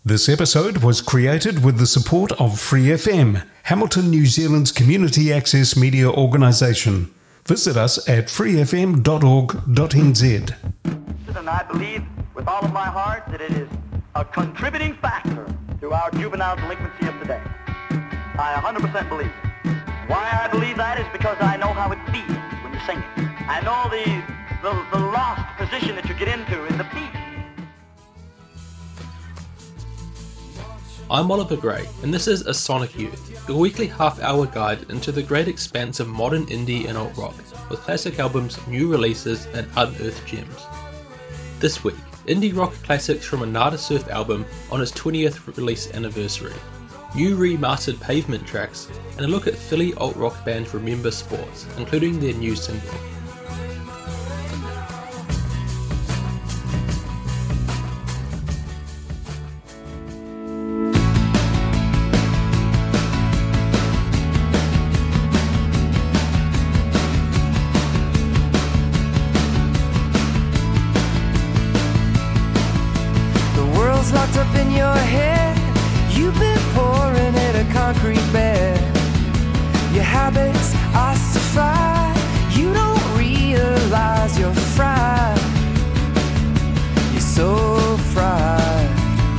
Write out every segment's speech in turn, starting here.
This episode was created with the support of Free FM, Hamilton, New Zealand's community access media organisation. Visit us at freefm.org.nz. And I believe with all of my heart that it is a contributing factor to our juvenile delinquency of today. I 100% believe it. Why I believe that is because I know how it feels when you sing it. I know the lost position that you get into in the beat. I'm Oliver Gray, and this is A Sonic Youth, your weekly half-hour guide into the great expanse of modern indie and alt-rock, with classic albums, new releases, and unearthed gems. This week, indie rock classics from a Nada Surf album on its 20th release anniversary, new remastered Pavement tracks, and a look at Philly alt-rock band Remember Sports, including their new single. Locked up in your head, you've been pouring at a concrete bed. Your habits ossify, you don't realize you're fried. You're so fried.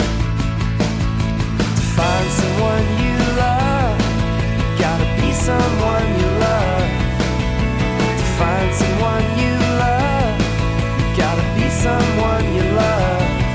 To find someone you love, you gotta be someone you love. To find someone you love, you gotta be someone you love.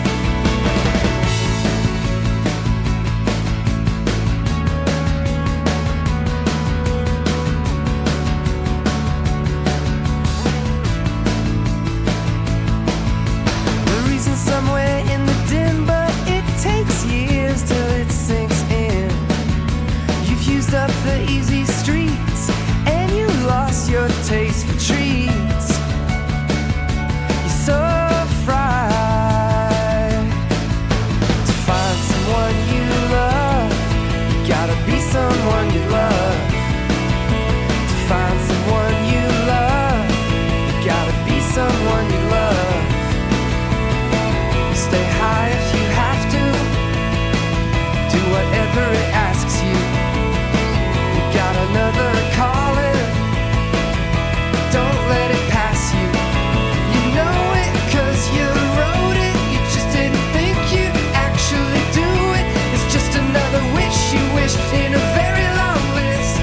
Somewhere in the dim, but it takes years till it sinks in. You've used up the easy streets, and you lost your taste for treats. You're so fried. To find someone you love, you gotta be someone you love. To find someone you love, you gotta be someone you love. Stay high if you have to, do whatever it asks you. You got another calling, don't let it pass you. You know it 'cause you wrote it, you just didn't think you'd actually do it. It's just another wish you wish in a very long list.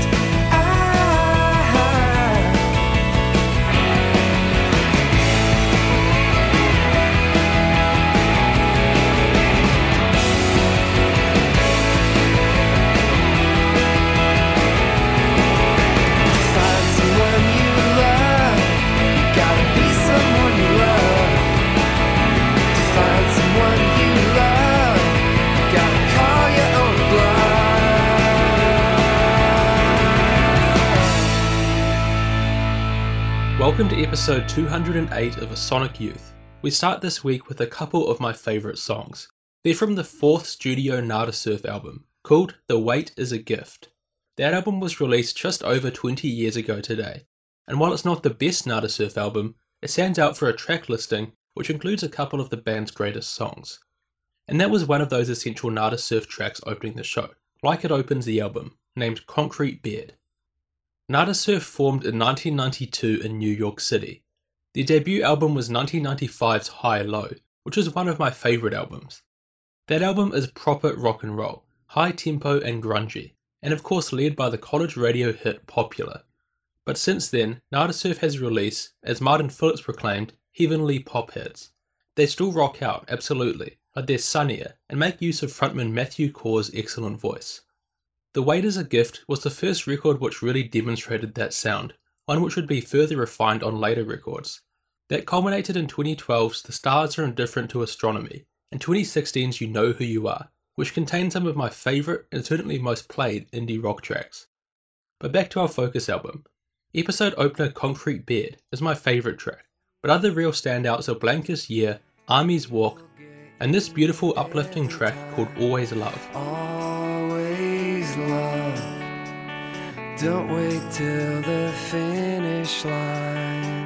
Welcome to episode 208 of A Sonic Youth. We start this week with a couple of my favourite songs. They're from the 4th studio Nada Surf album, called The Wait is a Gift. That album was released just over 20 years ago today, and while it's not the best Nada Surf album, it stands out for a track listing which includes a couple of the band's greatest songs. And that was one of those essential Nada Surf tracks opening the show, like it opens the album, named Concrete Bed. Nada Surf formed in 1992 in New York City. Their debut album was 1995's High Low, which is one of my favourite albums. That album is proper rock and roll, high tempo and grungy, and of course led by the college radio hit Popular. But since then, Nada Surf has released, as Martin Phillips proclaimed, heavenly pop hits. They still rock out, absolutely, but they're sunnier and make use of frontman Matthew Corr's excellent voice. The Wait is a Gift was the first record which really demonstrated that sound, one which would be further refined on later records. That culminated in 2012's The Stars Are Indifferent to Astronomy, and 2016's You Know Who You Are, which contained some of my favourite and certainly most played indie rock tracks. But back to our focus album. Episode opener Concrete Bed is my favourite track, but other real standouts are Blankest Year, Army's Walk, and this beautiful uplifting track called Always Love. Always love. Don't wait till the finish line.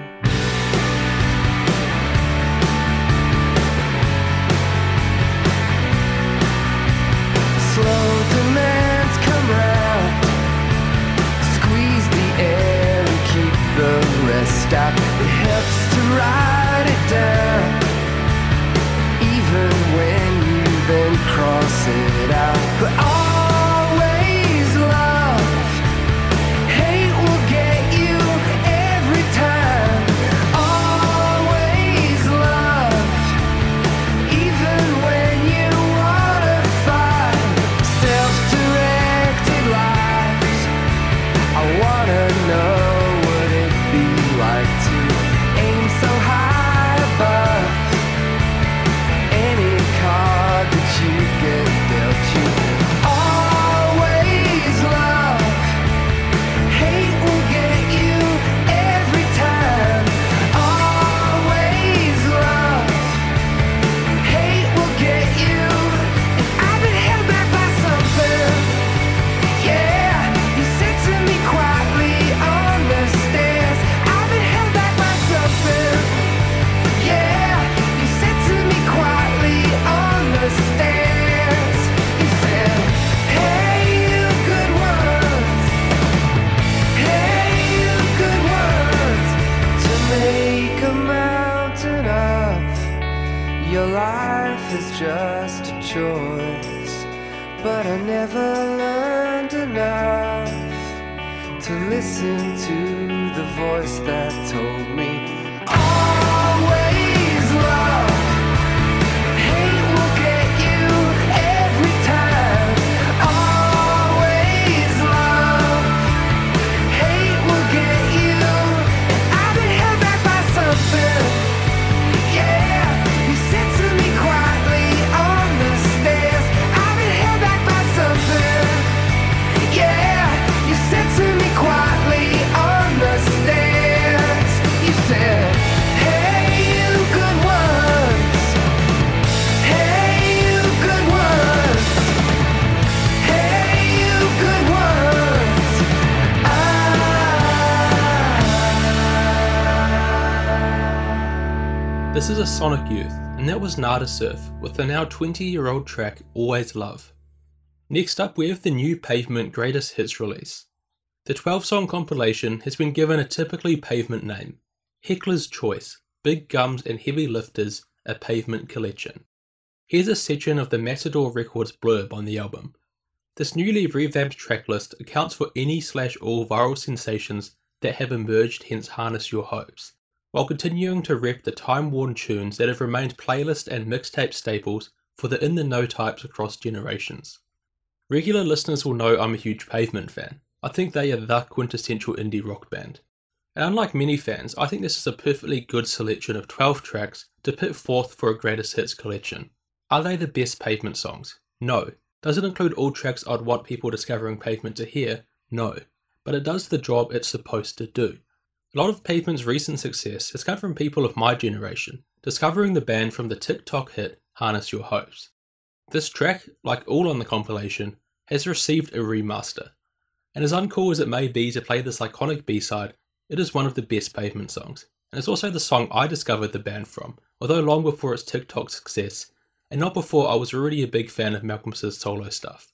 stop. It helps to write it down, even when you then cross it out. But always love, hate will get you every time. Always love, even when you wanna fight. Self-directed lives, I wanna know what it'd be like to aim so high above any card that you get dealt you. Always love, hate will get you every time. Always love, hate will get you. And I've been held back by something. Yeah, you said to me quietly on the stairs. I've been held back by something. Yeah, you said to me quietly on the stairs. You said, hey, you good ones. Hey, you good ones. To make a mountain of your life is just a choice. But I never learned enough to listen to the voice that told me always love, hate will get you every time. Always love, hate will get you. And I've been held back by something. Yeah, you said to me quietly on the stairs. I've been held back by something. Yeah, you said to me quietly on the stairs. You said, hey, you good ones. Hey, you good ones. Hey, you good ones. This is a Sonic Youth, and that was Nada Surf with the now 20-year-old track Always Love. Next up we have the new Pavement Greatest Hits release. The 12-song compilation has been given a typically Pavement name, Heckler's Choice, Big Gums and Heavy Lifters, a Pavement Collection. Here's a section of the Matador Records blurb on the album. This newly revamped tracklist accounts for any/all viral sensations that have emerged, hence Harness Your Hopes, while continuing to rep the time-worn tunes that have remained playlist and mixtape staples for the in-the-know types across generations. Regular listeners will know I'm a huge Pavement fan. I think they are the quintessential indie rock band. And unlike many fans, I think this is a perfectly good selection of 12 tracks to put forth for a greatest hits collection. Are they the best Pavement songs? No. Does it include all tracks I'd want people discovering Pavement to hear? No. But it does the job it's supposed to do. A lot of Pavement's recent success has come from people of my generation, discovering the band from the TikTok hit Harness Your Hopes. This track, like all on the compilation, has received a remaster. And as uncool as it may be to play this iconic B-side, it is one of the best Pavement songs, and it's also the song I discovered the band from, although long before its TikTok success, and not before I was already a big fan of Malcolm's solo stuff.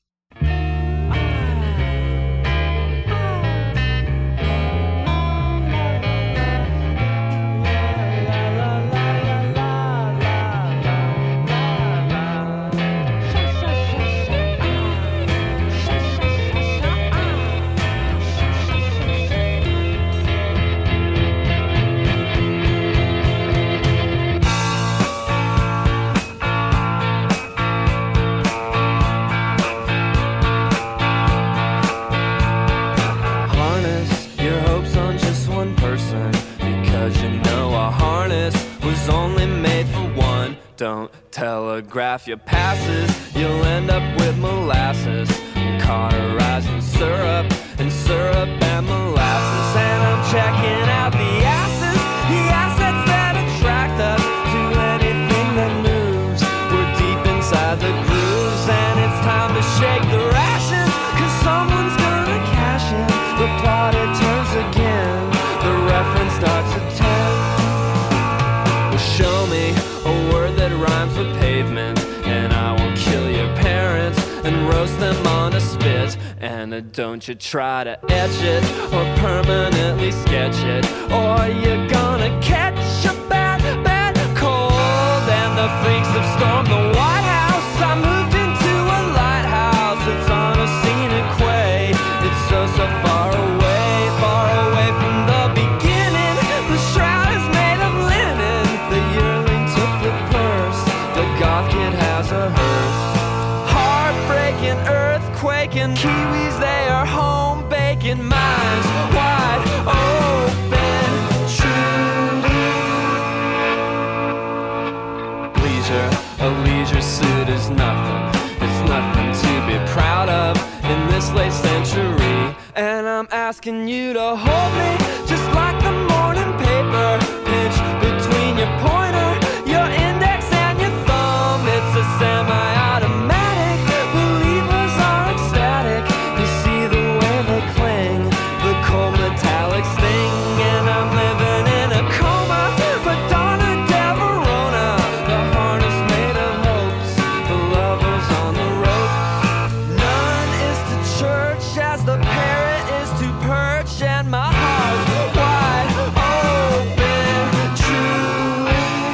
Don't telegraph your passes, you'll end up with molasses, cauterizing syrup and molasses. And I'm checking out the assets that attract us to anything that moves. We're deep inside the grooves, and it's time to shake the rations, 'cause someone's gonna cash in. The plot, it turns again, the reference starts at 10. Well, show me a word that rhymes with pavement, and I will kill your parents and roast them on a spit. And don't you try to etch it or permanently sketch it, or you got gonna catch a bad, bad cold. And the freaks have stormed the White House. I moved into a lighthouse. It's on a scenic quay. It's so, so far away from the beginning. The shroud is made of linen. The yearling took the purse. The goth kid has a hearse. Heartbreaking, earthquaking Kiwis, they are home baking. Minds wide open, truly. A leisure suit is nothing. It's nothing to be proud of in this late century. And I'm asking you to hold me just like the morning paper. Pinch between your pointer, your index and your thumb. It's a semi-automatic. Believers are ecstatic. You see the way they cling, the cold metallic sting. And I'm living in a coma, Madonna del Verona. The harness made of hopes, the lovers on the rope. None is to church as the parrot is to perch. And my heart's wide open, truly.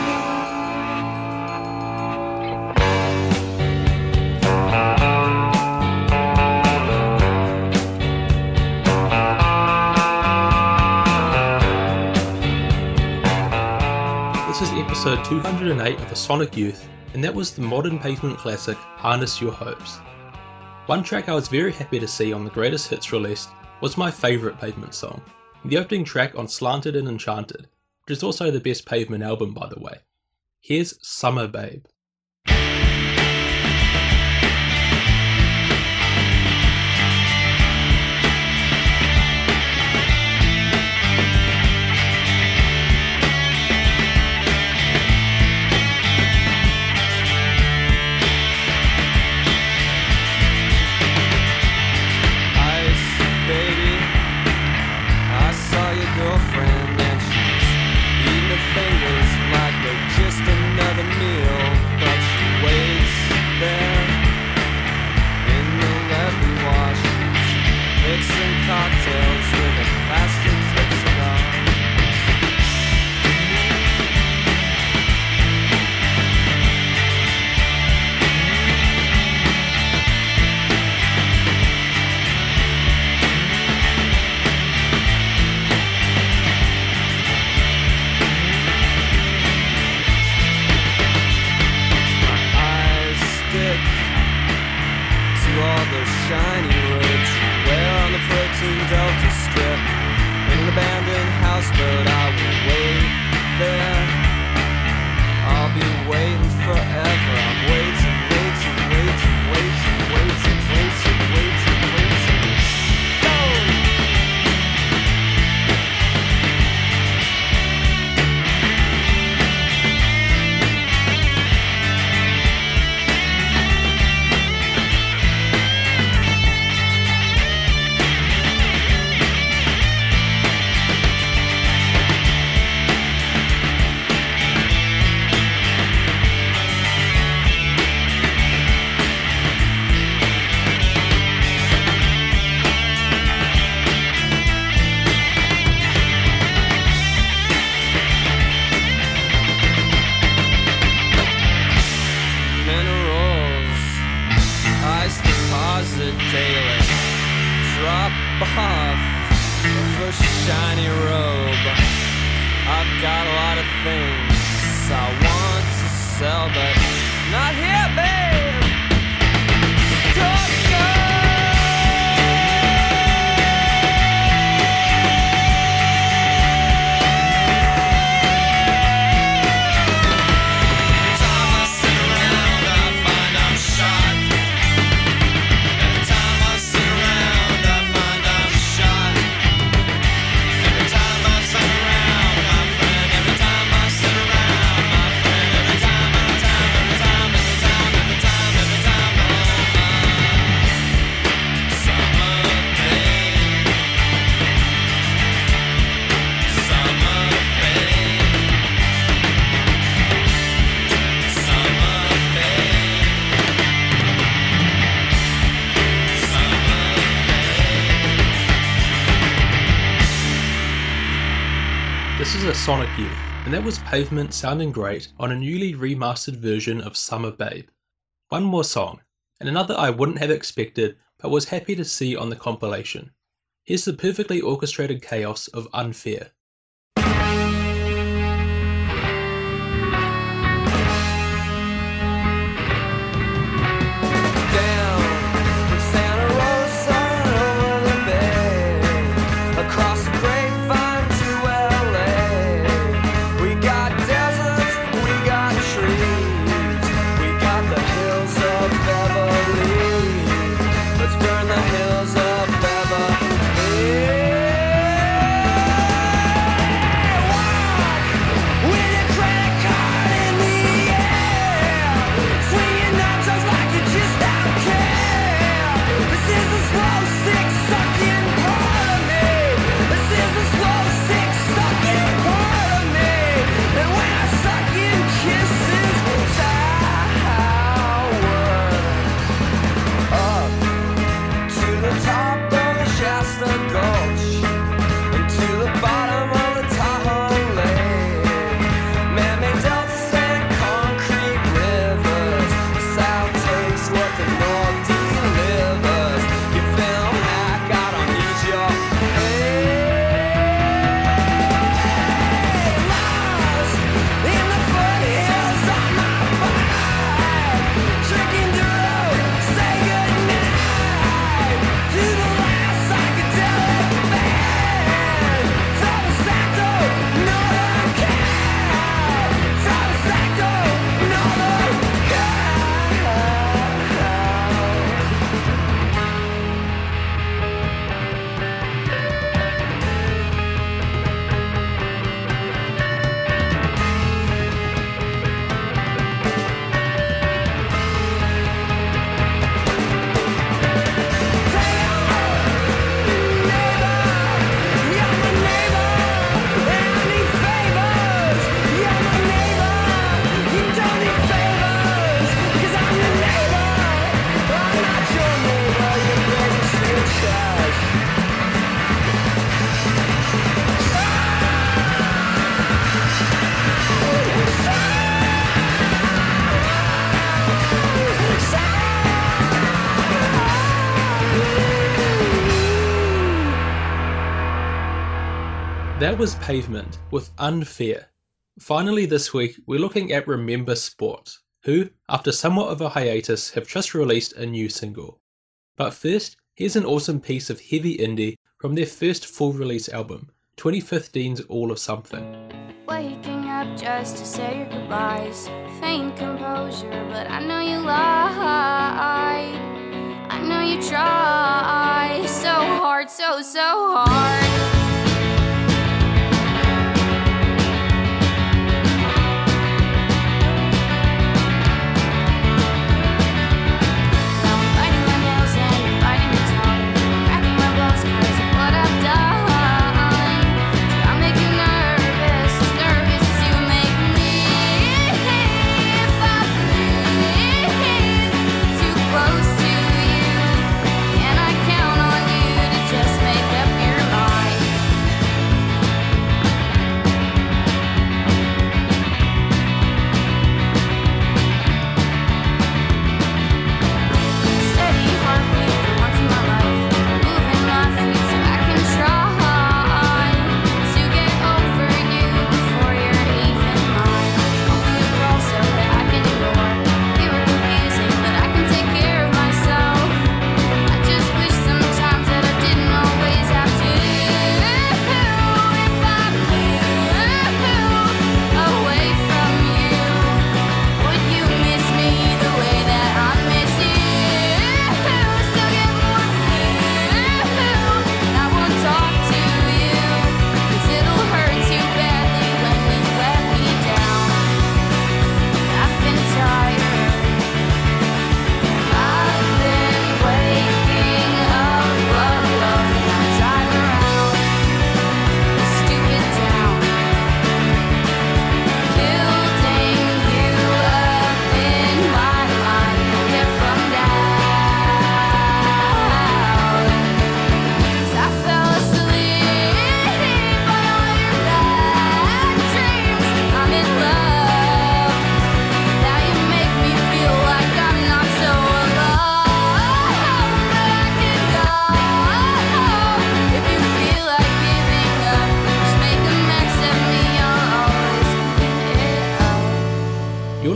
This is episode 208 of A Sonic Youth, and that was the modern Pavement classic Harness Your Hopes. One track I was very happy to see on the Greatest Hits released was my favourite Pavement song, the opening track on Slanted and Enchanted, which is also the best Pavement album by the way. Here's Summer Babe. Girlfriend and she's eating her fingers like they're just another meal, but she waits there in the levee while she's mixing cocktails with a plastic tip cigar. All those shiny roads where on the protein delta strip in an abandoned houseboat I will wait there. I'll be waiting forever. I'm waiting. Go! Daily drop off the shiny robe. I've got a lot of things I want to sell, but not here, babe. Don't go. Every time I a Sonic Youth, and that was Pavement sounding great on a newly remastered version of Summer Babe. One more song, and another I wouldn't have expected but was happy to see on the compilation. Here's the perfectly orchestrated chaos of Unfair. That was Pavement with Unfair. Finally this week we're looking at Remember Sport, who, after somewhat of a hiatus, have just released a new single. But first, here's an awesome piece of heavy indie from their first full release album, 2015's All of Something. Waking up just to say your goodbyes, faint composure, but I know you lied. I know you try so hard, so hard. Close to you, and I count on you to just make up your mind.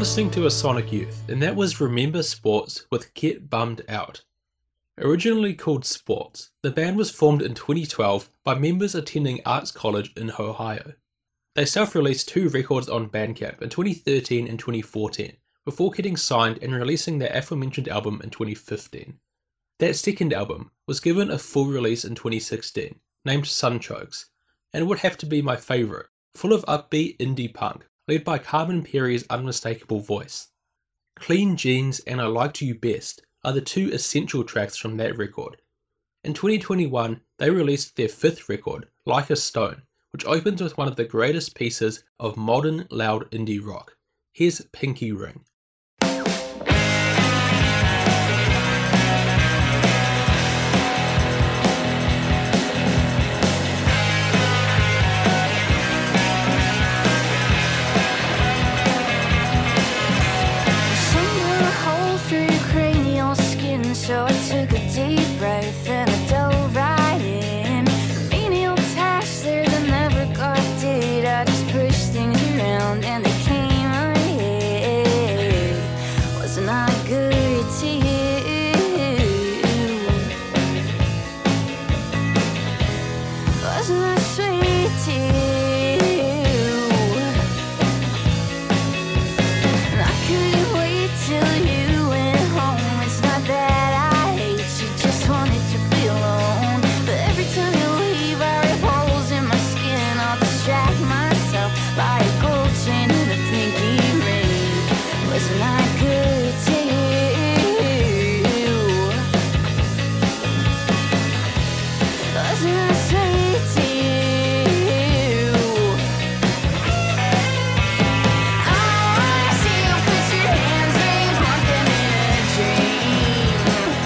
listening to a Sonic Youth, and that was Remember Sports with Get Bummed Out. Originally called Sports, the band was formed in 2012 by members attending Arts College in Ohio. They self-released 2 records on Bandcamp in 2013 and 2014, before getting signed and releasing their aforementioned album in 2015. That second album was given a full release in 2016, named Sunchokes, and would have to be my favourite, full of upbeat indie punk, led by Carmen Perry's unmistakable voice. Clean Jeans and I Liked You Best are the 2 essential tracks from that record. In 2021, they released their 5th record, Like a Stone, which opens with one of the greatest pieces of modern loud indie rock. Here's Pinky Ring. So I took a deep breath and I dove right in. Menial tasks there that never got did. I just pushed things around and they came ahead. Wasn't I good to you? Wasn't I sweet to you? And I couldn't wait till you went home. It's not that wanted to be alone, but every time you leave I rip holes in my skin. I'll distract myself by a gold chain and a pinky ring. Wasn't I good to you? Wasn't I sweet to you? I wanna see you put your hands where you want them in a dream.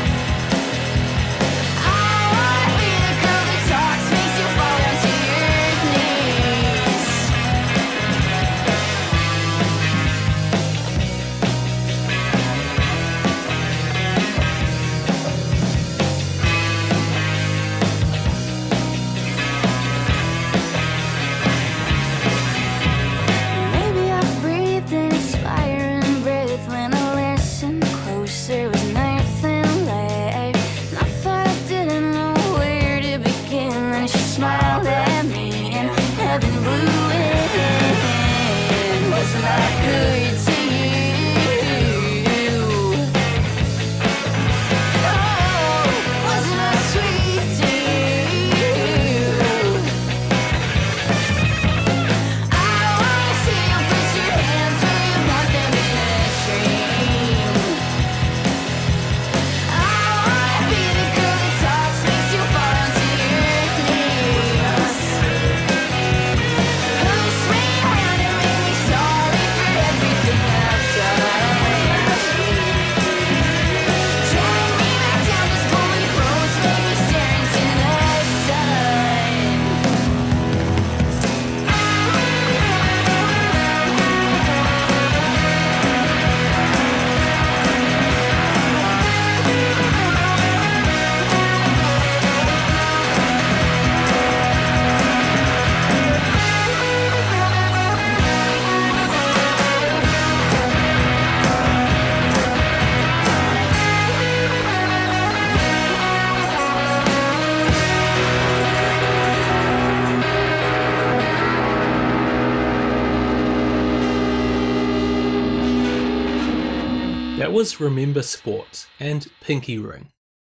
That was Remember Sports and Pinky Ring.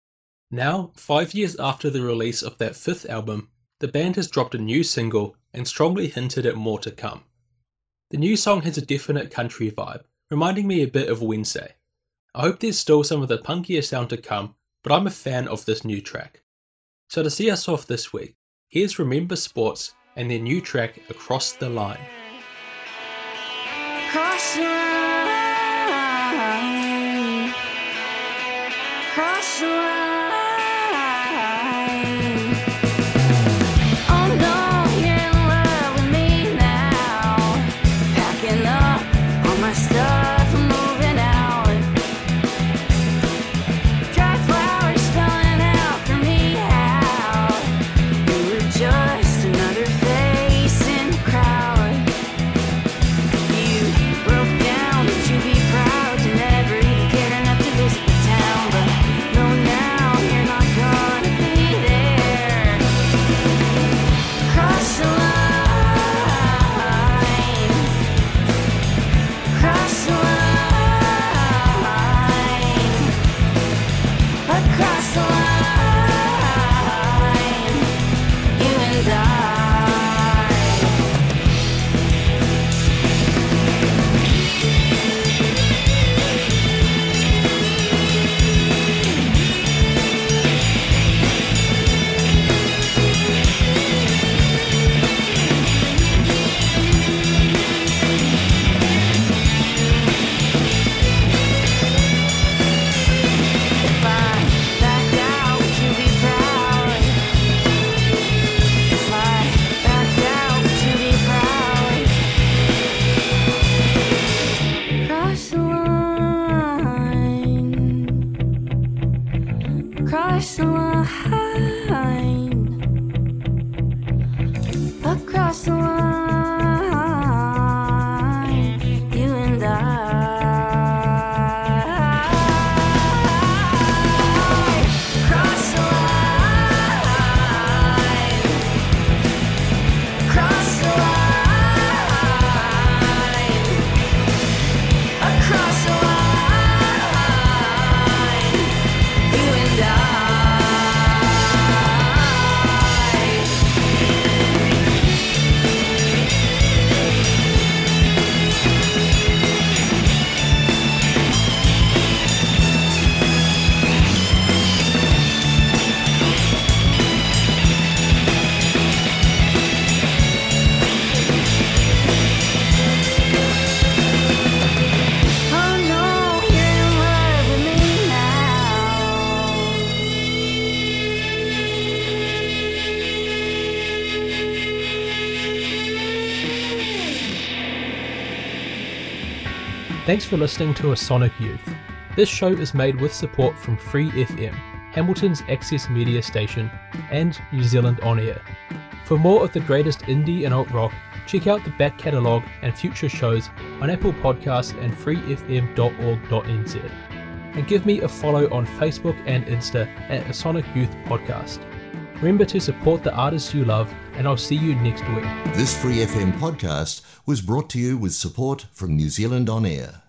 Now, 5 years after the release of that 5th album, the band has dropped a new single and strongly hinted at more to come. The new song has a definite country vibe, reminding me a bit of Wednesday. I hope there's still some of the punkier sound to come, but I'm a fan of this new track. So to see us off this week, here's Remember Sports and their new track, Across the Line. Cross the line, cross the line. Oh no, you're in love with me now. Packing up all my stuff and moving out. Dry flowers spelling out for me how you were just another face in the crowd. You broke down, but you cross the line, across the line, you and I. Cross the line, cross the line, across the line, you and I. Oh no, you're in love with me Thanks for listening to A Sonic Youth. This show is made with support from Free FM, Hamilton's access media station, and New Zealand On Air. For more of the greatest indie and alt rock, check out the back catalogue and future shows on Apple Podcasts and freefm.org.nz. And give me a follow on Facebook and Insta at A Sonic Youth Podcast. Remember to support the artists you love, and I'll see you next week. This Free FM podcast was brought to you with support from New Zealand On Air.